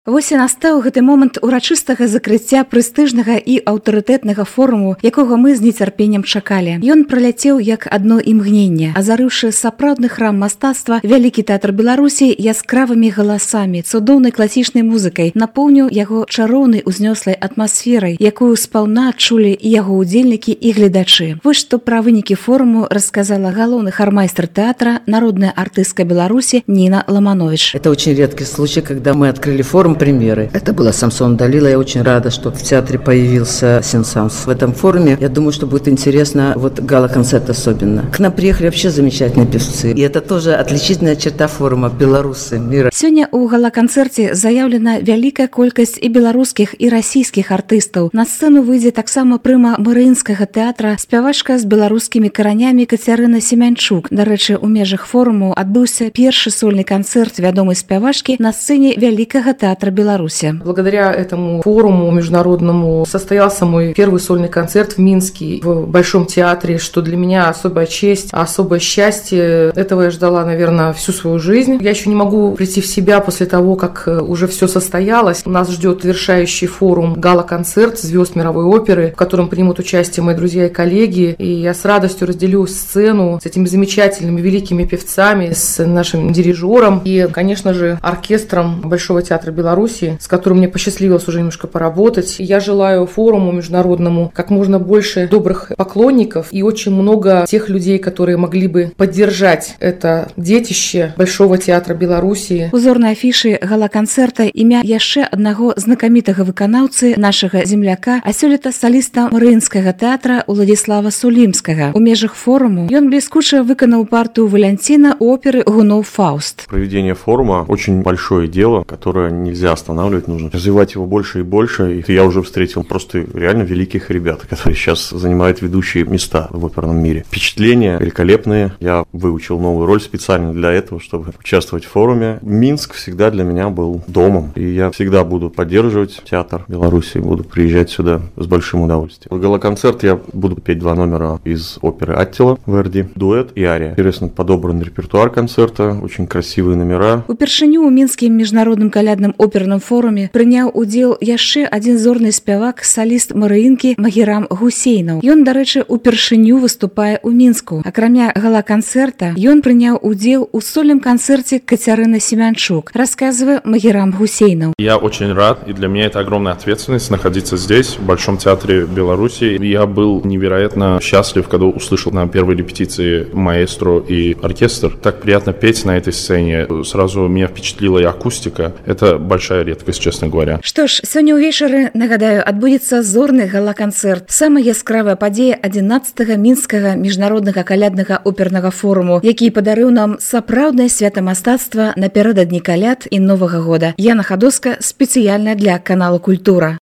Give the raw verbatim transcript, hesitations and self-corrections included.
Вось і настаў гэты момант урачыстага закрыцця прэстыжнага і аўтарытэтнага форуму, якога мы з нецярпеннем чакалі. Ён праляцеў як адно імгненне, азарыўшы сапраўдны храм мастацтва, вялікі тэатр Беларусі яскравымі галасамі, цудоўнай класічнай музыкай, напоўніў яго чароўнай узнёслай атмасферай, якую спаўна адчулі і яго удзельнікі і гледачы. Вось што пра вынікі форуму расказала галоўны хармайстр тэатра, народная артыстка Беларусі Нина Ломанович. Это очень редкий случай, когда мы открыли форум премьеры. Это была Самсон Далила. Я очень рада, что в театре появился Сенсанс. В этом форуме, я думаю, что будет интересно, вот гала-концерт особенно. К нам приехали вообще замечательные певцы. И это тоже отличительная черта форума «Белорусы мира». Сегодня у гала-концерте заявлена великая колькость и белорусских, и российских артистов. На сцену выйдет таксама прыма Марыинского театра спявачка с белорусскими коранями Катерина Семянчук. До речи, у межах форуму отбылся первый сольный концерт вядомой спявачки на сцене Великого театра Беларуси. Благодаря этому форуму международному состоялся мой первый сольный концерт в Минске, в Большом театре, что для меня особая честь, особое счастье. Этого я ждала, наверное, всю свою жизнь. Я еще не могу прийти в себя после того, как уже все состоялось. У нас ждет завершающий форум гала-концерт звезд мировой оперы, в котором примут участие мои друзья и коллеги. И я с радостью разделю сцену с этими замечательными великими певцами, с нашим дирижером и, конечно же, оркестром Большого театра Беларуси, с которым мне посчастливилось уже немножко поработать. Я желаю форуму международному как можно больше добрых поклонников и очень много тех людей, которые могли бы поддержать это детище Большого театра Беларуси. Узорной афиши гала-концерта імя яшчэ аднаго знакамітага выканаўцы нашага земляка, а сёлета саліста Марыинскага тэатра Уладзіслава Сулімскага. У межах форуму ён бліскуча выканаў партию Валентина оперы Гунов Фауст. Проведение форума очень большое дело, которое нельзя останавливать, нужно развивать его больше и больше. И я уже встретил просто реально великих ребят, которые сейчас занимают ведущие места в оперном мире. Впечатления великолепные. Я выучил новую роль специально для этого, чтобы участвовать в форуме. Минск всегда для меня был домом, и я всегда буду поддерживать театр Беларуси, буду приезжать сюда с большим удовольствием. В гала-концерт я буду петь два номера из оперы Аттила Верди, дуэт и ария. Интересно подобран репертуар концерта, очень красивые номера. Упершыню ў мінскім міжнародным калядным оперным форуме прыняў удзел яшчэ адзін зорны спявак, саліст Марыінкі Магерам Гусейнаў. Ён, дарэчы, упершыню выступае ў Мінску. Акрамя гала-канцэрта, ён прыняў удзел у сольным канцэрце Катерины Семянчук, рассказывает Магерам Гусейнов. Я очень рад, и для меня это огромная ответственность находиться здесь, в Большом театре Беларуси. Я был невероятно счастлив, когда услышал на первой репетиции маэстро и оркестр. Так приятно петь на этой сцене. Сразу меня впечатлила и акустика. Это большая редкость, честно говоря. Что ж, сёння ўвечары, нагадаю, адбудзецца зорны гала-канцэрт. Самая яскравая падзея адзінаццатага мінскага міжнароднага каляднага опернага форуму, які падарыў нам сапраўднае свята мастацтва напярэдадні каляд і Новага года. Яна Хадоска спецыяльна для канала Культура.